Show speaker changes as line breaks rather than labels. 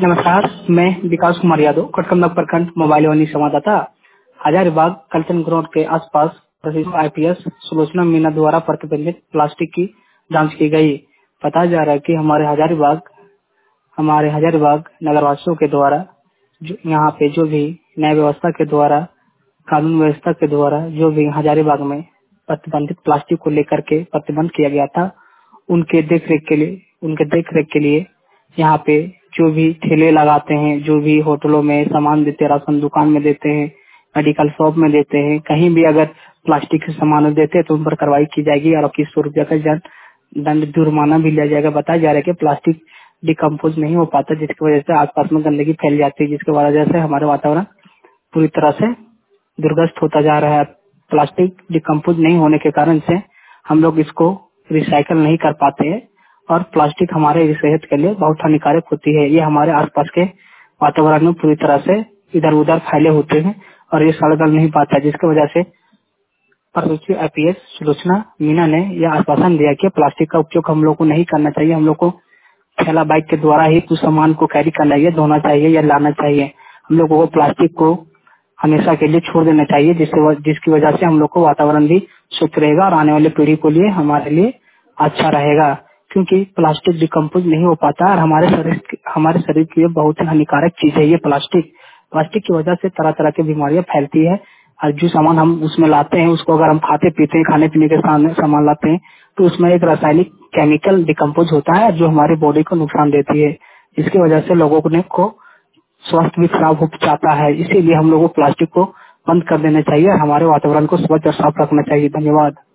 नमस्कार, मैं विकास कुमार यादव, कटकमनग प्रखंड मोबाइल वाणी संवाददाता। हजारीबाग कल्चर ग्राउंड के आसपास प्रशिक्षु आईपीएस सुलोचना मीना द्वारा प्रतिबंधित प्लास्टिक की जांच की गई। बताया जा रहा है कि हमारे हजारीबाग नगरवासियों के द्वारा यहाँ पे जो भी न्याय व्यवस्था के द्वारा, कानून व्यवस्था के द्वारा जो भी हजारीबाग में प्रतिबंधित प्लास्टिक को लेकर के प्रतिबंध किया गया था, उनके देख रेख के लिए यहाँ पे जो भी ठेले लगाते हैं, जो भी होटलों में सामान देते हैं, राशन दुकान में देते हैं, मेडिकल शॉप में देते हैं, कहीं भी अगर प्लास्टिक के सामान देते हैं तो उन पर कार्रवाई की जाएगी और 2100 रुपया का दंड जुर्माना भी लिया जाएगा। बताया जा रहा है कि प्लास्टिक डिकम्पोज नहीं हो पाता, जिसकी वजह से आसपास में गंदगी फैल जाती है, जिसकी वजह से हमारे वातावरण पूरी तरह से दुर्गस्त होता जा रहा है। प्लास्टिक डिकम्पोज नहीं होने के कारण से हम लोग इसको रिसाइकल नहीं कर पाते हैं और प्लास्टिक हमारे सेहत के लिए बहुत हानिकारक होती है। ये हमारे आसपास के वातावरण में पूरी तरह से इधर उधर फैले होते हैं और ये सड़ गल नहीं पाता, जिसकी वजह से प्रशिक्षु आईपीएस सुलोचना मीना ने यह आश्वासन दिया कि प्लास्टिक का उपयोग हम लोग को नहीं करना चाहिए। हम लोग को थैला बाइक के द्वारा ही कुछ सामान को कैरी करना चाहिए, धोना चाहिए या लाना चाहिए। हम लोगों को प्लास्टिक को हमेशा के लिए छोड़ देना चाहिए, जिसकी वजह से हम लोग को वातावरण भी शुद्ध रहेगा और आने वाले पीढ़ी के लिए हमारे लिए अच्छा रहेगा। क्योंकि प्लास्टिक डिकम्पोज नहीं हो पाता और हमारे शरीर के लिए बहुत ही हानिकारक चीज है ये प्लास्टिक की वजह से तरह तरह की बीमारियां फैलती है। और जो सामान हम उसमें लाते हैं, उसको अगर हम खाते पीते हैं, खाने पीने के सामान लाते हैं, तो उसमें एक रासायनिक केमिकल डिकम्पोज होता है जो हमारी बॉडी को नुकसान देती है, जिसकी वजह से लोगों को स्वास्थ्य भी खराब हो जाता है। इसीलिए हम लोगों को प्लास्टिक को बंद कर देना चाहिए और हमारे वातावरण को स्वच्छ और साफ रखना चाहिए। धन्यवाद।